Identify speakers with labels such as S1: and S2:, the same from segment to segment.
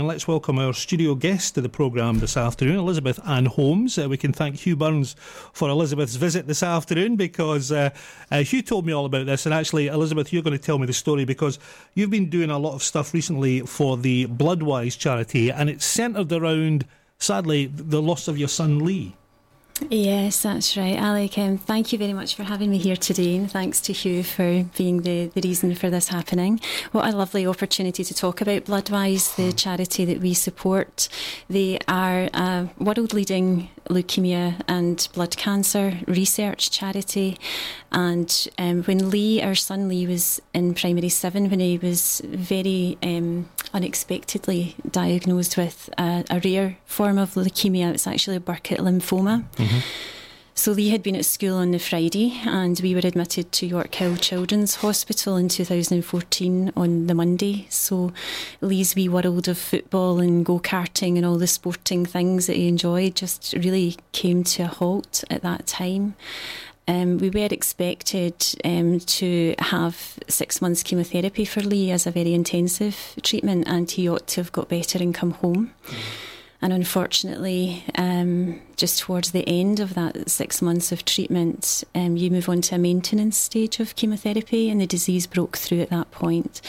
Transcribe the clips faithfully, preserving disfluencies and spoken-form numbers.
S1: And let's welcome our studio guest to the programme this afternoon, Elizabeth Ann Holmes. Uh, we can thank Hugh Burns for Elizabeth's visit this afternoon, because uh, uh, Hugh told me all about this. And actually, Elizabeth, you're going to tell me the story, because you've been doing a lot of stuff recently for the Bloodwise charity, and it's centred around, sadly, the loss of your son Lee.
S2: Yes, that's right, Alec. Um, thank you very much for having me here today, and thanks to Hugh for being the, the reason for this happening. What a lovely opportunity to talk about Bloodwise, the charity that we support. They are a world-leading leukaemia and blood cancer research charity. And um, when Lee, our son Lee, was in primary seven, when he was very um, unexpectedly diagnosed with a, a rare form of leukaemia, it's actually a Burkitt lymphoma. Mm-hmm. So Lee had been at school on the Friday, and we were admitted to York Hill Children's Hospital in two thousand fourteen on the Monday. So Lee's wee world of football and go-karting and all the sporting things that he enjoyed just really came to a halt at that time. Um, we were expected um, to have six months chemotherapy for Lee as a very intensive treatment, and he ought to have got better and come home. Mm. And unfortunately, um, just towards the end of that six months of treatment, um, you move on to a maintenance stage of chemotherapy, and the disease broke through at that point.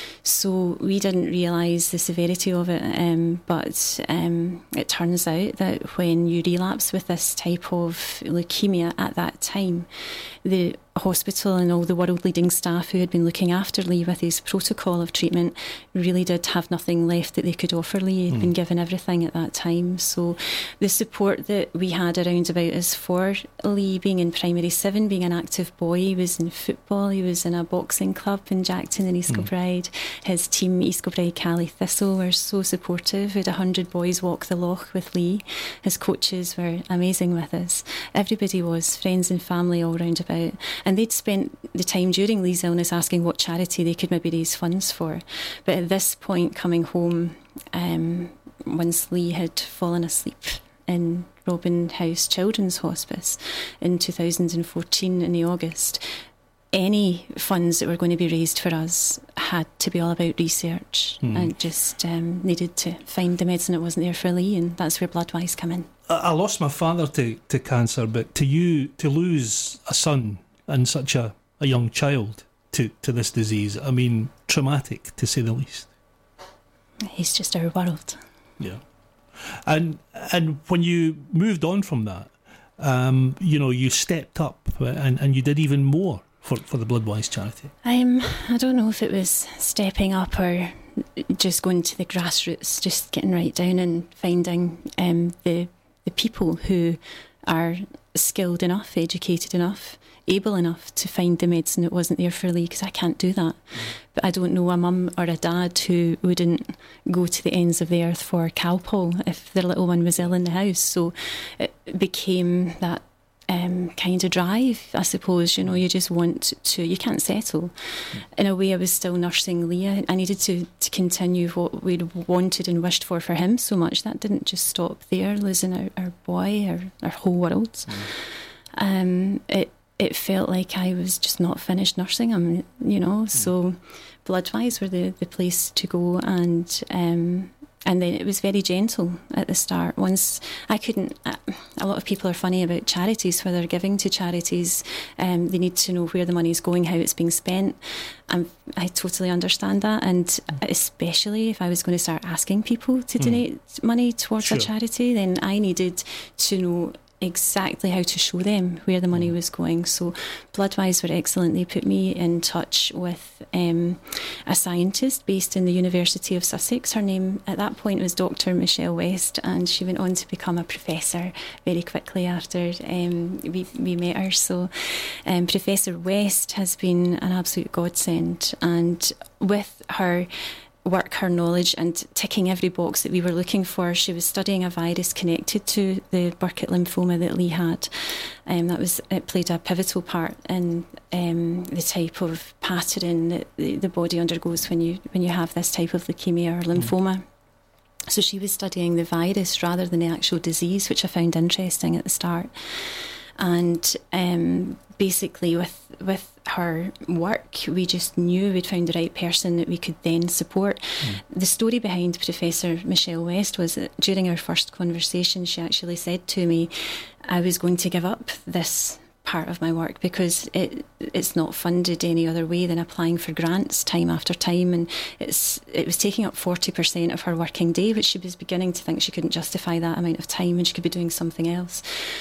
S2: So we didn't realise the severity of it, um, but um, it turns out that when you relapse with this type of leukaemia at that time, the hospital and all the world-leading staff who had been looking after Lee with his protocol of treatment really did have nothing left that they could offer Lee. He'd mm. been given everything at that time. So the support that we had around about us for Lee, being in primary seven, being an active boy, he was in football, he was in a boxing club in Jackton and East Kilbride. Mm. His team, East Kilbride Cali Thistle, were so supportive. We had one hundred boys walk the loch with Lee. His coaches were amazing with us. Everybody was, friends and family all round about. And they'd spent the time during Lee's illness asking what charity they could maybe raise funds for. But at this point, coming home, um, once Lee had fallen asleep in Robin House Children's Hospice in two thousand fourteen in the August, any funds that were going to be raised for us had to be all about research mm. and just um, needed to find the medicine that wasn't there for Lee, and that's where Bloodwise come in.
S1: I lost my father to, to cancer, but to you, to lose a son and such a, a young child to, to this disease, I mean, traumatic to say the least.
S2: He's just our world.
S1: Yeah. And and when you moved on from that, um, you know, you stepped up and, and you did even more for, for the Bloodwise charity.
S2: Um, I don't know if it was stepping up or just going to the grassroots, just getting right down and finding um, the the people who are skilled enough, educated enough, able enough to find the medicine that wasn't there for Lee, because I can't do that. Mm. But I don't know a mum or a dad who wouldn't go to the ends of the earth for Calpol if their little one was ill in the house. So it became that um, kind of drive, I suppose. You know, you just want to, you can't settle. Mm. In a way, I was still nursing Lee. I needed to, to continue what we'd wanted and wished for for him so much. That didn't just stop there, losing our, our boy, our, our whole world. Mm. Um, it It felt like I was just not finished nursing him, you know. Mm. So Bloodwise were the, the place to go, and um, and then it was very gentle at the start. Once I couldn't, uh, a lot of people are funny about charities, where they're giving to charities. Um, they need to know where the money is going, how it's being spent. And I totally understand that, and mm. especially if I was going to start asking people to donate mm. money towards sure. a charity, then I needed to know exactly how to show them where the money was going. So Bloodwise were excellent. They put me in touch with um, a scientist based in the University of Sussex. Her name at that point was Doctor Michelle West, and she went on to become a professor very quickly after um, we, we met her. So um, Professor West has been an absolute godsend, and with her work, her knowledge, and ticking every box that we were looking for. She was studying a virus connected to the Burkitt lymphoma that Lee had. Um, that was it played a pivotal part in um, the type of pattern that the, the body undergoes when you when you have this type of leukemia or lymphoma. Mm. So she was studying the virus rather than the actual disease, which I found interesting at the start. And um, basically with with her work, we just knew we'd found the right person that we could then support. Mm. The story behind Professor Michelle West was that during our first conversation, she actually said to me, I was going to give up this part of my work because it it's not funded any other way than applying for grants time after time, and it's it was taking up forty percent of her working day, which she was beginning to think she couldn't justify that amount of time and she could be doing something else.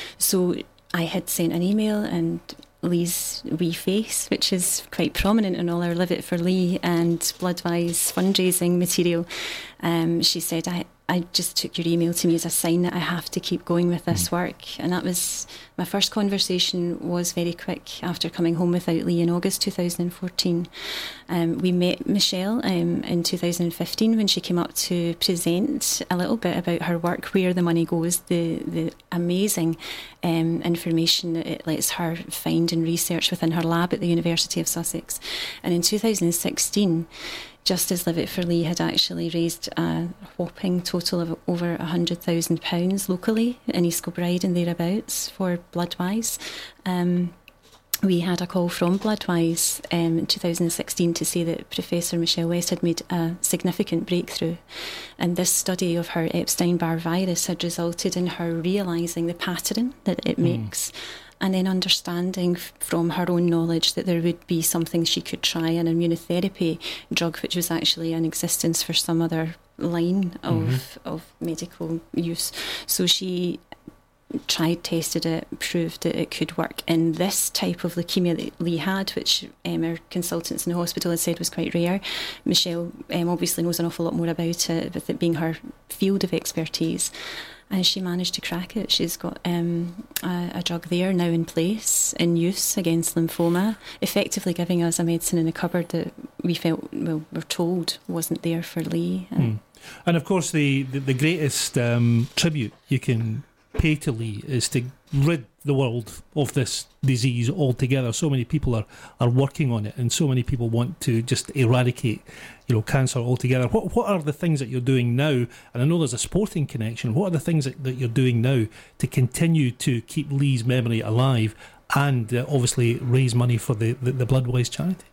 S2: So I had sent an email, and Lee's wee face, which is quite prominent in all our Live It for Lee and Bloodwise fundraising material, um, she said, I, I just took your email to me as a sign that I have to keep going with this work. And that was, my first conversation was very quick after coming home without Lee in August two thousand fourteen. Um, we met Michelle um, in two thousand fifteen when she came up to present a little bit about her work, where the money goes, the, the amazing um, information that it lets her find and research within her lab at the University of Sussex. And in two thousand sixteen, just as Live It for Lee had actually raised a whopping total of over one hundred thousand pounds locally in East Kilbride and thereabouts for Bloodwise, um, we had a call from Bloodwise um, in two thousand sixteen to say that Professor Michelle West had made a significant breakthrough, and this study of her Epstein-Barr virus had resulted in her realising the pattern that it mm. makes, and then understanding from her own knowledge that there would be something she could try, an immunotherapy drug which was actually in existence for some other line of, mm-hmm. of medical use. So she tried, tested it, proved that it could work in this type of leukaemia that Lee had, which um, our consultants in the hospital had said was quite rare. Michelle um, obviously knows an awful lot more about it, with it being her field of expertise. And she managed to crack it. She's got um, a, a drug there now in place, in use against lymphoma, effectively giving us a medicine in the cupboard that we felt, well, we're told wasn't there for Lee.
S1: Mm. And of course, the, the, the greatest um, tribute you can pay to Lee is to rid the world of this disease altogether. So many people are, are working on it, and so many people want to just eradicate, you know, cancer altogether. What what are the things that you're doing now? And I know there's a sporting connection. What are the things that, that you're doing now to continue to keep Lee's memory alive and uh, obviously raise money for the, the, the Bloodwise charity?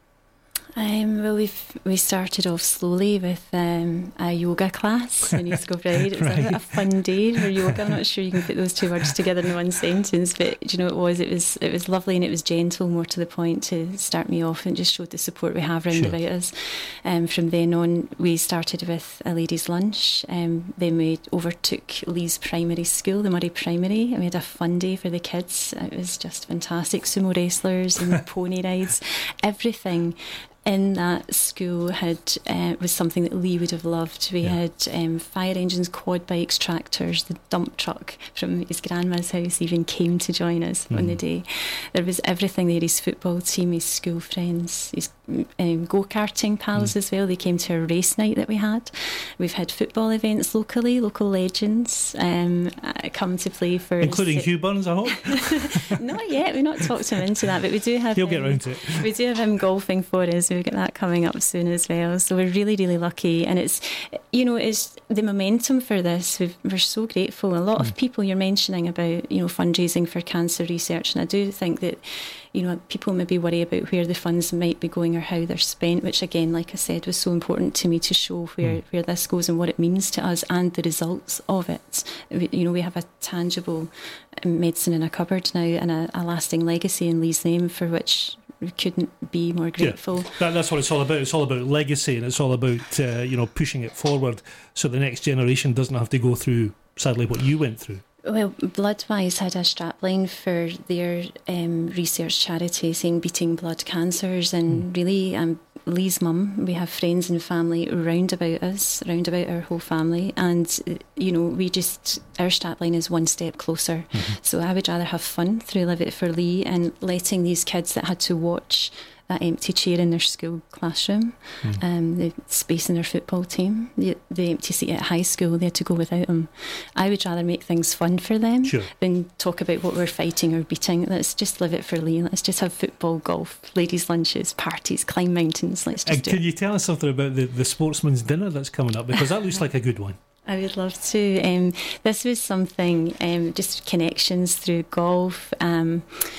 S2: Um, well, we've we started off slowly with um, a yoga class in East Kilbride. It was right. a, a fun day for yoga. I'm not sure you can put those two words together in one sentence, but do you know what it was? It was it was lovely, and it was gentle, more to the point, to start me off, and just showed the support we have round sure. about us. Um, from then on, we started with a ladies' lunch. Um, then we overtook Lee's primary school, the Murray Primary, and we had a fun day for the kids. It was just fantastic. Sumo wrestlers and pony rides, everything in that school had uh, was something that Lee would have loved. We yeah. had um, fire engines, quad bikes, tractors. The dump truck from his grandma's house even came to join us mm. on the day. There was everything there: his football team, his school friends, his um, go-karting pals mm. as well. They came to a race night that we had. We've had football events locally, local legends um, come to play for,
S1: including si- Hugh Burns, I hope.
S2: Not yet. We've not talked him into that, but we do have.
S1: He'll
S2: him,
S1: get round to it.
S2: We do have him golfing for us. We've got that coming up soon as well. So we're really, really lucky. And it's, you know, it's the momentum for this. We've, we're so grateful. A lot mm. of people you're mentioning about, you know, fundraising for cancer research. And I do think that, you know, people maybe worry about where the funds might be going or how they're spent, which again, like I said, was so important to me to show where, mm. where this goes and what it means to us and the results of it. We, you know, we have a tangible medicine in a cupboard now and a, a lasting legacy in Lee's name, for which we couldn't be more grateful.
S1: Yeah, that, that's what it's all about. It's all about legacy, and it's all about uh, you know, pushing it forward so the next generation doesn't have to go through, sadly, what you went through.
S2: Well, Bloodwise had a strapline for their um, research charity saying beating blood cancers, and mm. really um, Lee's mum, we have friends and family round about us, round about our whole family, and you know, we just, our strapline is one step closer. Mm-hmm. So I would rather have fun through Live It for Lee and letting these kids that had to watch that empty chair in their school classroom, mm. um, the space in their football team, the, the empty seat at high school, they had to go without them. I would rather make things fun for them sure. than talk about what we're fighting or beating. Let's just live it for Lee. Let's just have football, golf, ladies' lunches, parties, climb mountains. Let's just
S1: and
S2: do
S1: can
S2: it.
S1: you tell us something about the, the sportsman's dinner that's coming up? Because that looks like a good one.
S2: I would love to. Um, this was something, um, just connections through golf. Um,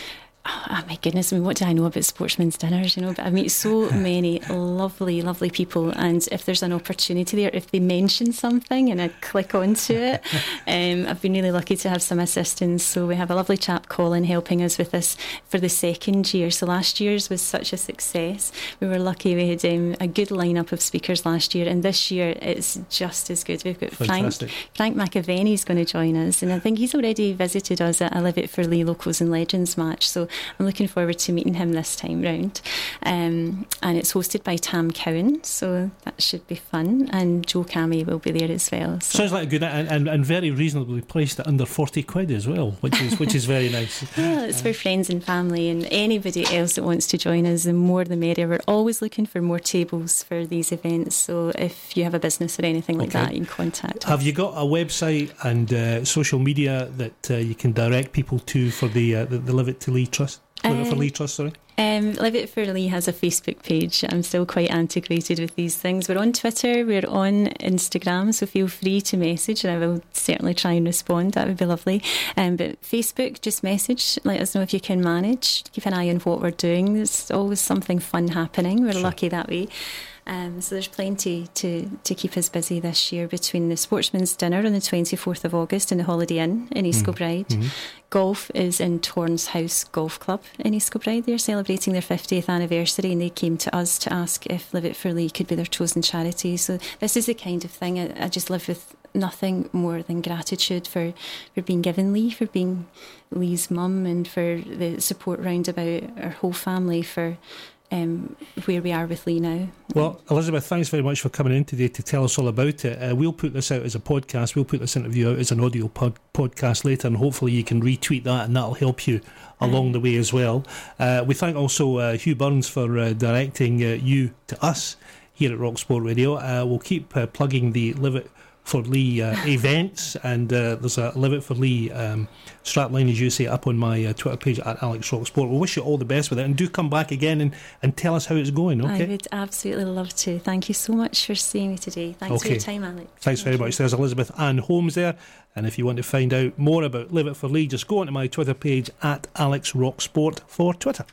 S2: Oh my goodness, I mean, what do I know about sportsmen's dinners, you know? But I meet so many lovely, lovely people, and if there's an opportunity there, if they mention something and I click onto it, um, I've been really lucky to have some assistance. So we have a lovely chap, Colin, helping us with this for the second year. So last year's was such a success. We were lucky we had um, a good lineup of speakers last year, and this year it's just as good. We've got
S1: Fantastic.
S2: Frank, Frank McAvenny's going to join us, and I think he's already visited us at a Live It for Lee Locals and Legends match. So I'm looking forward to meeting him this time round. Um, and it's hosted by Tam Cowan, so that should be fun. And Joe Cammy will be there as well. So.
S1: Sounds like a good and, and, and very reasonably priced at under forty quid as well, which is which is very nice.
S2: Well, it's for friends and family, and anybody else that wants to join us, the more the merrier. We're always looking for more tables for these events. So if you have a business or anything like
S1: okay.
S2: that, you can contact us.
S1: Have you got a website and uh, social media that uh, you can direct people to for the uh, the, the Live It to Lee Trust? Live It for Lee Trust, sorry.
S2: Um, Live It for Lee has a Facebook page. I'm still quite antiquated with these things. We're on Twitter, we're on Instagram, so feel free to message and I will certainly try and respond. That would be lovely. Um, but Facebook, just message, let us know if you can manage. Keep an eye on what we're doing. There's always something fun happening. We're sure. lucky that way. Um, so there's plenty to, to keep us busy this year between the Sportsman's Dinner on the twenty-fourth of August in the Holiday Inn in East Kilbride. Mm-hmm. Golf is in Torrance House Golf Club in East Kilbride. They're celebrating their fiftieth anniversary, and they came to us to ask if Live It for Lee could be their chosen charity. So this is the kind of thing I, I just live with nothing more than gratitude for, for being given Lee, for being Lee's mum, and for the support round about our whole family for Um, where we are with Lee now.
S1: Well, Elizabeth, thanks very much for coming in today to tell us all about it. Uh, we'll put this out as a podcast. We'll put this interview out as an audio pod- podcast later, and hopefully you can retweet that, and that'll help you along um, the way as well. Uh, we thank also uh, Hugh Burns for uh, directing uh, you to us here at Rock Sport Radio. Uh, we'll keep uh, plugging the Live It for Lee uh, events, and uh, there's a Live It for Lee um, strapline, as you say, up on my uh, Twitter page at Alex Rock Sport. We wish you all the best with it, and do come back again and, and tell us how it's going. Okay,
S2: I would absolutely love to. Thank you so much for seeing me today. Thanks okay. for your time, Alex.
S1: Thanks
S2: Thank
S1: very
S2: you.
S1: much. There's Elizabeth Ann Holmes there, and if you want to find out more about Live It for Lee, just go onto my Twitter page at Alex Rock Sport for Twitter.